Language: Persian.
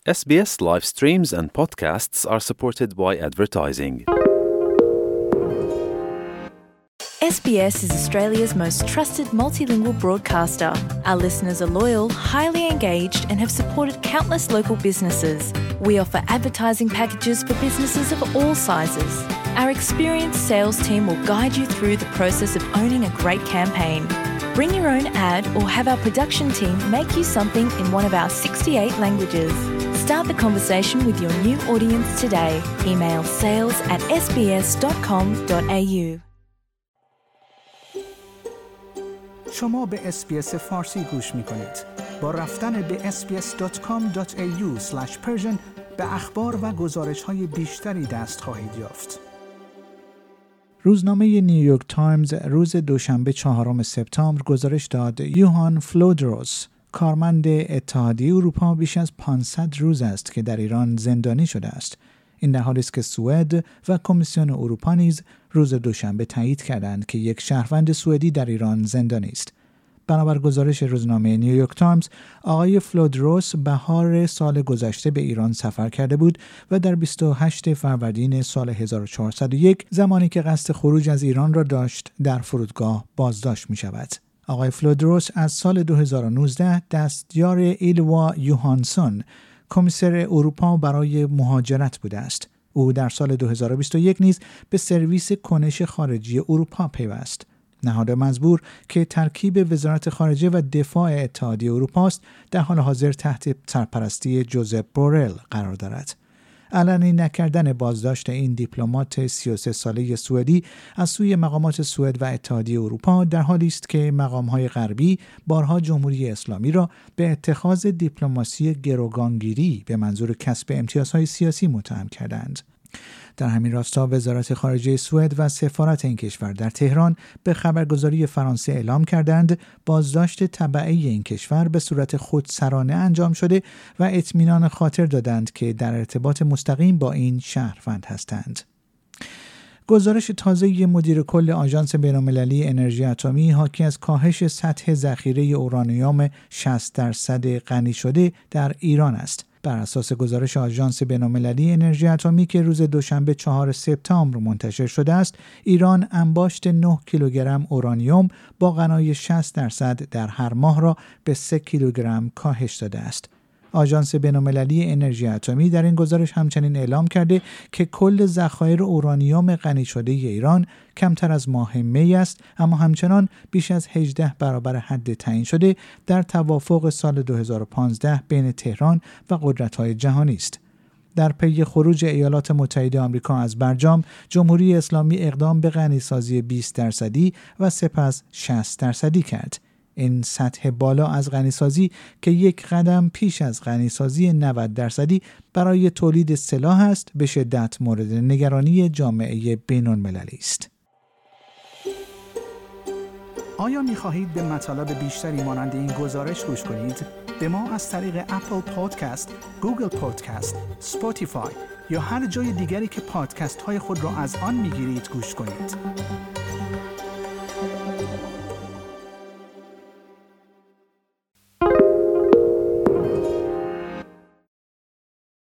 SBS live streams and podcasts are supported by advertising. SBS is Australia's most trusted multilingual broadcaster. Our listeners are loyal, highly engaged, and have supported countless local businesses. We offer advertising packages for businesses of all sizes. Our experienced sales team will guide you through the process of owning a great campaign. Bring your own ad or have our production team make you something in one of our 68 languages. Start the conversation with your new audience today. Email sales@sbs.com.au. شما به SBS فارسی گوش می‌کنید. با رفتن به sbs.com.au/persian به اخبار و گزارش‌های بیشتری دست خواهید یافت. روزنامه نیویورک تایمز روز دوشنبه 4 سپتامبر گزارش داد یوهان فلودروس، کارمند اتحادیه اروپا، بیش از 500 روز است که در ایران زندانی شده است. این در حالی است که سوئد و کمیسیون اروپا نیز روز دوشنبه تایید کردند که یک شهروند سوئدی در ایران زندانی است. بنابر گزارش روزنامه نیویورک تایمز، آقای فلودروس بهار سال گذشته به ایران سفر کرده بود و در 28 فروردین سال 1401 زمانی که قصد خروج از ایران را داشت در فرودگاه بازداشت می شود. آقای فلودروس از سال 2019 دستیار ایلوا یوهانسون، کمیسر اروپا برای مهاجرت بوده است. او در سال 2021 نیز به سرویس کنش خارجی اروپا پیوست. نهاد مزبور که ترکیب وزارت خارجه و دفاع اتحادیه اروپا است، در حال حاضر تحت سرپرستی جوزپ بورل قرار دارد. علنی نکردن بازداشت این دیپلمات 33 ساله سوئدی از سوی مقامات سوئد و اتحادیه اروپا در حالی است که مقام‌های غربی بارها جمهوری اسلامی را به اتخاذ دیپلماسی گروگانگیری به منظور کسب امتیازهای سیاسی متهم کردند. در همین راستا وزارت خارجه سوئد و سفارت این کشور در تهران به خبرگزاری فرانسه اعلام کردند بازداشت تبعی این کشور به صورت خودسرانه انجام شده و اطمینان خاطر دادند که در ارتباط مستقیم با این شهروند هستند. گزارش تازه مدیر کل آژانس بین‌المللی انرژی اتمی حاکی از کاهش سطح ذخیره اورانیوم 60% غنی شده در ایران است. بر اساس گزارش آژانس بین‌المللی انرژی اتمی که روز دوشنبه 4 سپتامبر منتشر شده است، ایران انباشت 9 کیلوگرم اورانیوم با غنای 60% در هر ماه را به 3 کیلوگرم کاهش داده است. آژانس بین‌المللی انرژی اتمی در این گزارش همچنین اعلام کرده که کل ذخایر اورانیوم غنی شده ایران کمتر از ماه می است، اما همچنان بیش از 18 برابر حد تعیین شده در توافق سال 2015 بین تهران و قدرت‌های جهانی است. در پی خروج ایالات متحده آمریکا از برجام، جمهوری اسلامی اقدام به غنیسازی 20% و سپس 60% کرد. این سطح بالا از غنیسازی که یک قدم پیش از غنیسازی 90% برای تولید سلاح است، به شدت مورد نگرانی جامعه بین‌المللی است. آیا می‌خواهید به مطالب بیشتری مانند این گزارش گوش کنید؟ به ما از طریق اپل پادکست، گوگل پادکست، اسپاتیفای یا هر جای دیگری که پادکست‌های خود را از آن می‌گیرید گوش کنید.